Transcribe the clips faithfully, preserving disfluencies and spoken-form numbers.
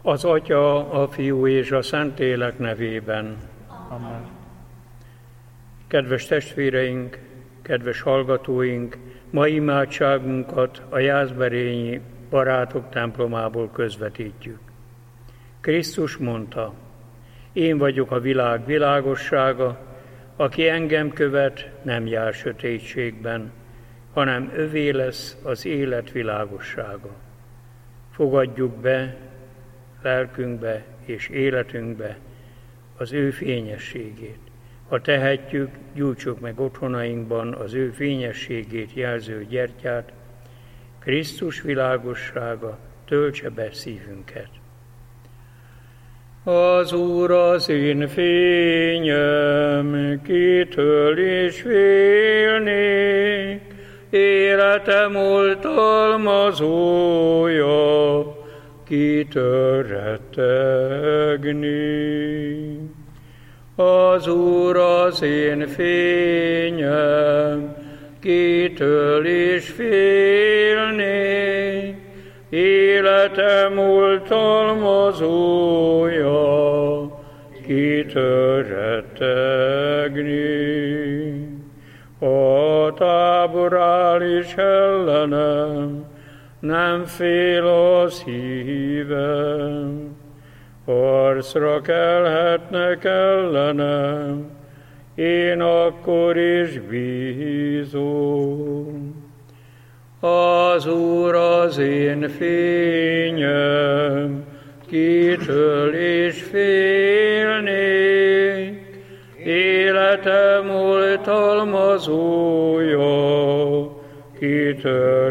Az Atya, a Fiú és a Szentlélek nevében. Amen. Kedves testvéreink, kedves hallgatóink, mai imádságunkat a Jászberényi Barátok templomából közvetítjük. Krisztus mondta: én vagyok a világ világossága, aki engem követ, nem jár sötétségben, hanem övé lesz az élet világossága. Fogadjuk be lelkünkbe és életünkbe az ő fényességét. Ha tehetjük, gyújtsuk meg otthonainkban az ő fényességét jelző gyertyát, Krisztus világossága töltse be szívünket. Az Úr az én fényem, kitől is félnék, életem oltalmazója, kitől rettegni. Az Úr az én fényem, kitől is félnék, életem oltalmazója, kitől rettegni. A tábor áll is ellenem, nem fél a szívem, harcra kelhetnek ellenem, én akkor is bízom. Az Úr az én fényem, kitől is félnék, életem oltalmazója, kitől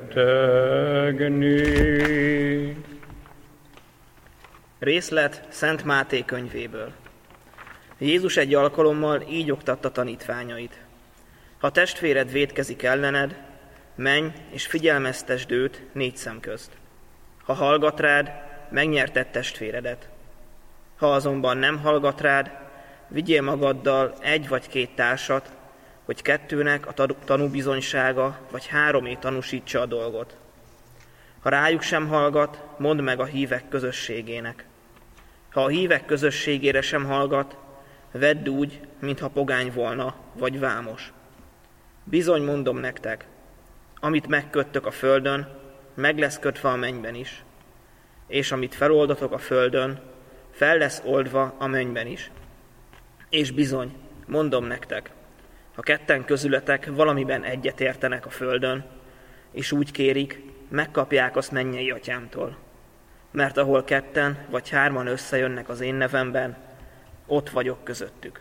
rettegni. Részlet Szent Máté könyvéből. Jézus egy alkalommal így oktatta tanítványait: ha testvéred vétkezik ellened, menj és figyelmeztesd őt négy szem közt. Ha hallgat rád, megnyerted testvéredet. Ha azonban nem hallgat rád, vigyél magaddal egy vagy két társat, hogy kettőnek a tanúbizonysága vagy háromé tanúsítsa a dolgot. Ha rájuk sem hallgat, mondd meg a hívek közösségének. Ha a hívek közösségére sem hallgat, vedd úgy, mintha pogány volna, vagy vámos. Bizony mondom nektek, amit megköttök a földön, meg lesz kötve a mennyben is, és amit feloldatok a földön, fel lesz oldva a mennyben is. És bizony, mondom nektek, ha ketten közületek valamiben egyet értenek a földön, és úgy kérik, megkapják azt mennyei atyámtól. Mert ahol ketten vagy hárman összejönnek az én nevemben, ott vagyok közöttük.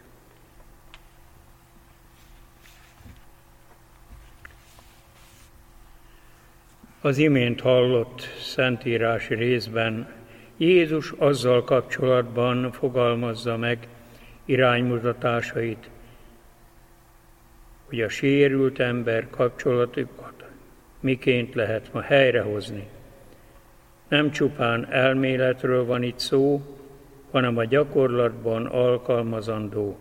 Az imént hallott szentírási részben Jézus azzal kapcsolatban fogalmazza meg iránymutatásait, hogy a sérült ember kapcsolatokat miként lehet ma helyrehozni. Nem csupán elméletről van itt szó, hanem a gyakorlatban alkalmazandó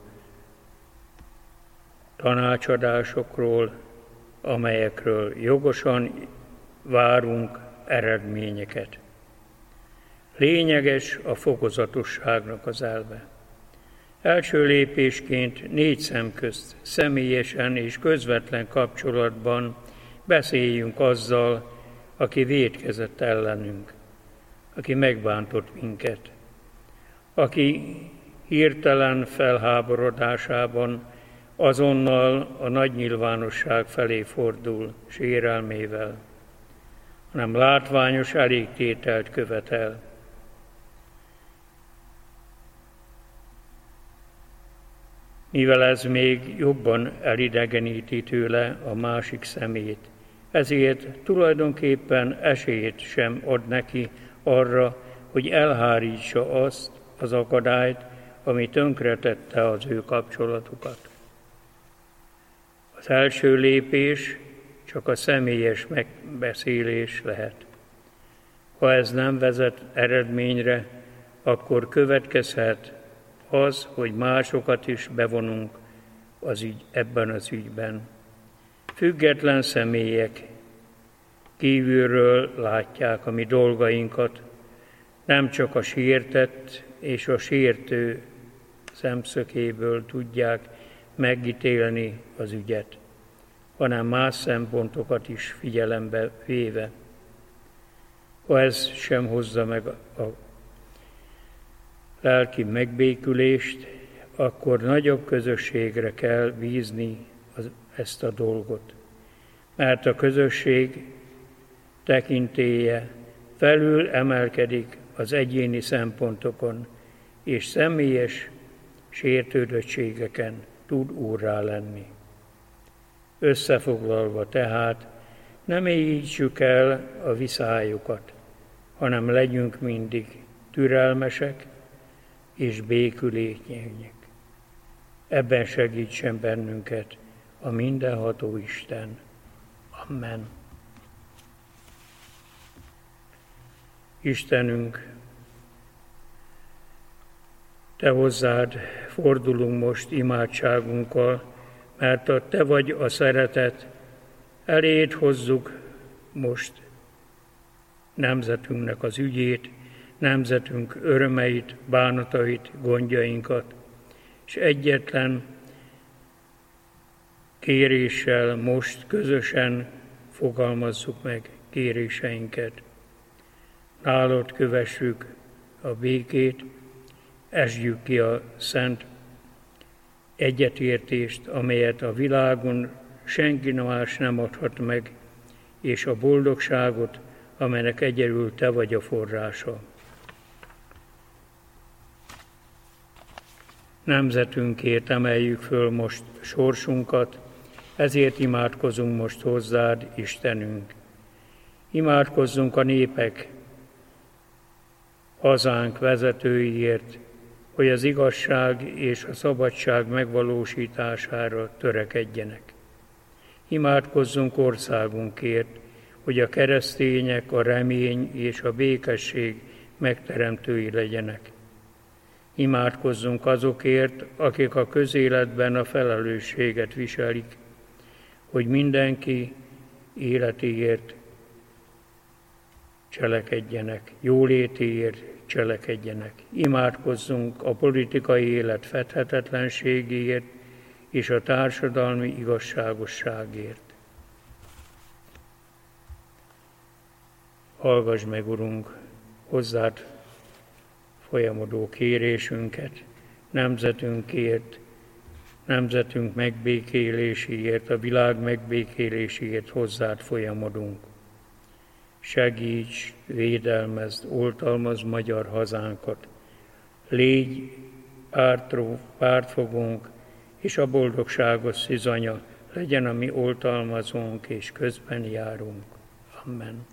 tanácsadásokról, amelyekről jogosan várunk eredményeket. Lényeges a fokozatosságnak az elve. Első lépésként négy szem közt személyesen és közvetlen kapcsolatban beszéljünk azzal, aki vétkezett ellenünk, aki megbántott minket, aki hirtelen felháborodásában azonnal a nagy nyilvánosság felé fordul sérelmével, hanem látványos elégtételt követel. Mivel ez még jobban elidegeníti tőle a másik szemét, ezért tulajdonképpen esélyt sem ad neki arra, hogy elhárítsa azt az akadályt, ami tönkretette az ő kapcsolatukat. Az első lépés csak a személyes megbeszélés lehet. Ha ez nem vezet eredményre, akkor következhet az, hogy másokat is bevonunk az ügy, ebben az ügyben. Független személyek kívülről látják a mi dolgainkat, Nem csak a sértett és a sértő szemszögéből tudják megítélni az ügyet, hanem más szempontokat is figyelembe véve. Ha ez sem hozza meg a lelki megbékülést, akkor nagyobb közösségre kell bízni az, ezt a dolgot. Mert a közösség tekintélye felül emelkedik az egyéni szempontokon, és személyes sértődöttségeken tud úrrá lenni. Összefoglalva tehát, ne mélyítsük el a viszályokat, hanem legyünk mindig türelmesek és békülékenyek. Ebben segítsen bennünket a mindenható Isten. Amen. Istenünk, Te hozzád fordulunk most imádságunkkal, mert a Te vagy a szeretet, eléd hozzuk most nemzetünknek az ügyét, nemzetünk örömeit, bánatait, gondjainkat, és egyetlen kéréssel most közösen fogalmazzuk meg kéréseinket. Nálad kövessük a békét, esdjük ki a szent egyetértést, amelyet a világon senki más nem adhat meg, és a boldogságot, amelynek egyedül Te vagy a forrása. Nemzetünkért emeljük föl most sorsunkat, ezért imádkozunk most hozzád, Istenünk. Imádkozzunk a népek, hazánk vezetőiért, hogy az igazság és a szabadság megvalósítására törekedjenek. Imádkozzunk országunkért, hogy a keresztények a remény és a békesség megteremtői legyenek. Imádkozzunk azokért, akik a közéletben a felelősséget viselik, hogy mindenki életéért cselekedjenek, jólétéért cselekedjenek. Imádkozzunk a politikai élet fedhetetlenségéért és a társadalmi igazságosságért. Hallgass meg, Urunk, hozzád folyamodó kérésünket, nemzetünkért, nemzetünk megbékéléséért, a világ megbékéléséért hozzád folyamodunk. Segíts, védelmezd, oltalmazd magyar hazánkat. Légy pártró, pártfogónk, és a boldogságos szizanya legyen a mi oltalmazónk, és közben járunk. Amen.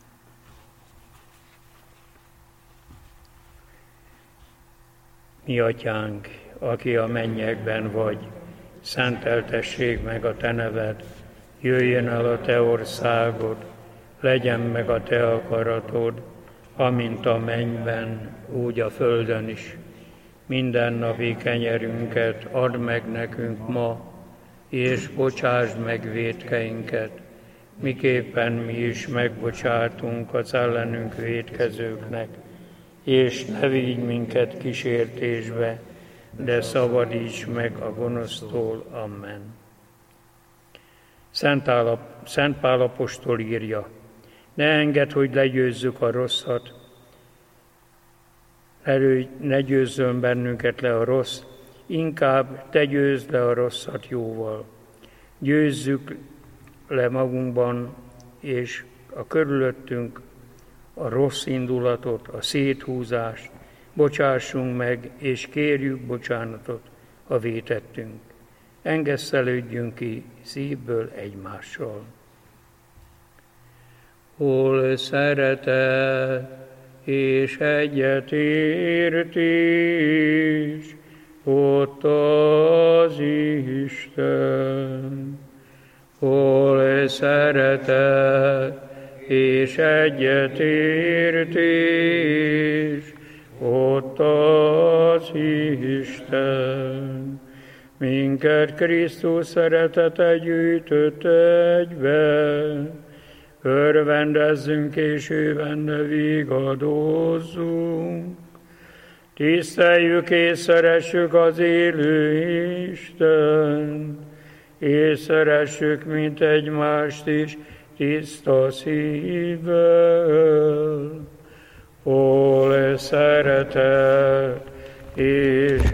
Mi atyánk, aki a mennyekben vagy, szenteltessék meg a te neved, jöjjön el a te országod, legyen meg a te akaratod, amint a mennyben, úgy a földön is. Mindennapi kenyerünket add meg nekünk ma, és bocsásd meg vétkeinket, miképpen mi is megbocsátunk az ellenünk vétkezőknek, és ne vigy minket kísértésbe, de szabadíts meg a gonosztól. Amen. Szent, Állap, Szent Pál apostol írja, ne engedd, hogy legyőzzük a rosszat, Elő, ne győzzön bennünket le a rossz, inkább te győzd le a rosszat jóval. Győzzük le magunkban, és a körülöttünk a rossz indulatot, a széthúzást, bocsássunk meg, és kérjük bocsánatot a vétettünk. Engesszelődjünk ki szívből egymással. Hol szeretet és egyetértés, ott az Isten. Hol szeretet és egyetértés, ott az Isten. Minket Krisztus szeretete gyűjtött egybe, Örvendezzünk és ő benne vigadozzunk. Tiszteljük és szeressük az élő Isten, és szeressük, mint egymást is, tiszta szívvel. Hol szeretet és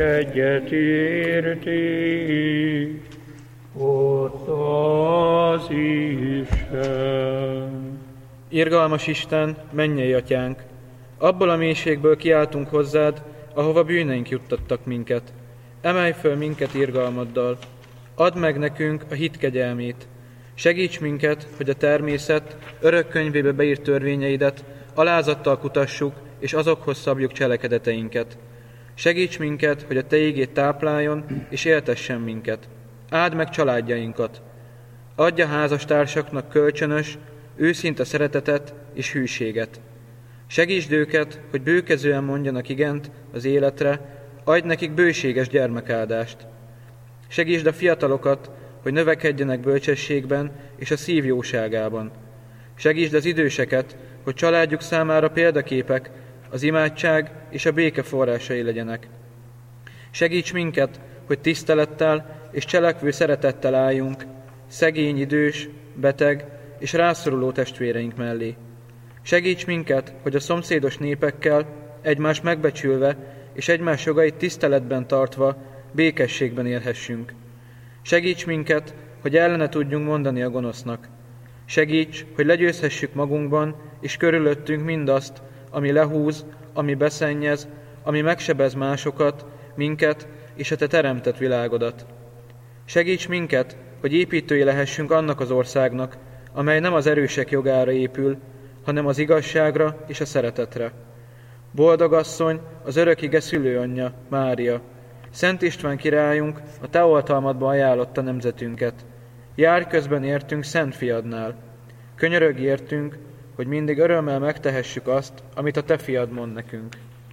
egyetértés, ott az Isten. Irgalmas Isten, mennyei atyánk, abból a mélységből kiáltunk hozzád, ahova bűneink juttattak minket. Emelj föl minket irgalmaddal, add meg nekünk a hit kegyelmét. Segíts minket, hogy a természet örök könyvébe beírt törvényeidet alázattal kutassuk, és azokhoz szabjuk cselekedeteinket. Segíts minket, hogy a te ígéd tápláljon, és éltessen minket. Áld meg családjainkat. Adj a házastársaknak kölcsönös, őszinte szeretetet és hűséget. Segítsd őket, hogy bőkezően mondjanak igent az életre, adj nekik bőséges gyermekáldást. Segítsd a fiatalokat, hogy növekedjenek bölcsességben és a szív jóságában. Segítsd az időseket, hogy családjuk számára példaképek, az imádság és a béke forrásai legyenek. Segíts minket, hogy tisztelettel és cselekvő szeretettel álljunk szegény, idős, beteg és rászoruló testvéreink mellé. Segíts minket, hogy a szomszédos népekkel egymást megbecsülve és egymás jogait tiszteletben tartva békességben élhessünk. Segíts minket, hogy ellene tudjunk mondani a gonosznak. Segíts, hogy legyőzhessük magunkban és körülöttünk mindazt, ami lehúz, ami beszennyez, ami megsebez másokat, minket és a te teremtett világodat. Segíts minket, hogy építői lehessünk annak az országnak, amely nem az erősek jogára épül, hanem az igazságra és a szeretetre. Boldog asszony, az örök ige szülőanyja, Mária, Szent István királyunk a te oltalmadba ajánlotta nemzetünket. Járj közben értünk Szent Fiadnál. Könyörögj értünk, hogy mindig örömmel megtehessük azt, amit a te fiad mond nekünk.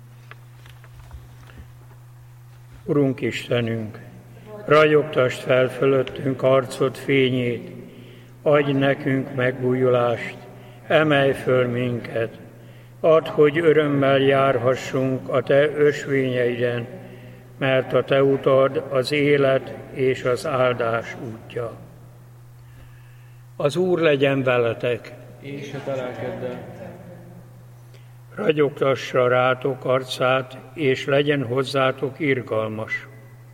Urunk Istenünk, ragyogtasd fel fölöttünk arcod fényét, adj nekünk megújulást, emelj föl minket, add, hogy örömmel járhassunk a te ösvényeiden, mert a te utad az élet és az áldás útja. Az Úr legyen veletek, és a te lelkeddel. Ragyogtassa rátok arcát, és legyen hozzátok irgalmas.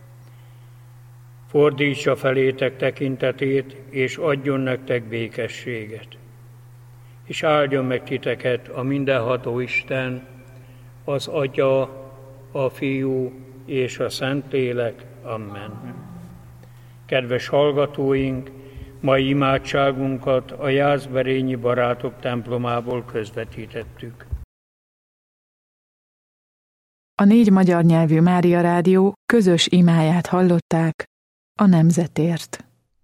Fordítsa felétek tekintetét, és adjon nektek békességet. És áldjon meg titeket a mindenható Isten, az Atya, a Fiú és a Szentlélek. Amen. Kedves hallgatóink, mai imádságunkat a Jászberényi Barátok templomából közvetítettük. A négy magyar nyelvű Mária Rádió közös imáját hallották a nemzetért.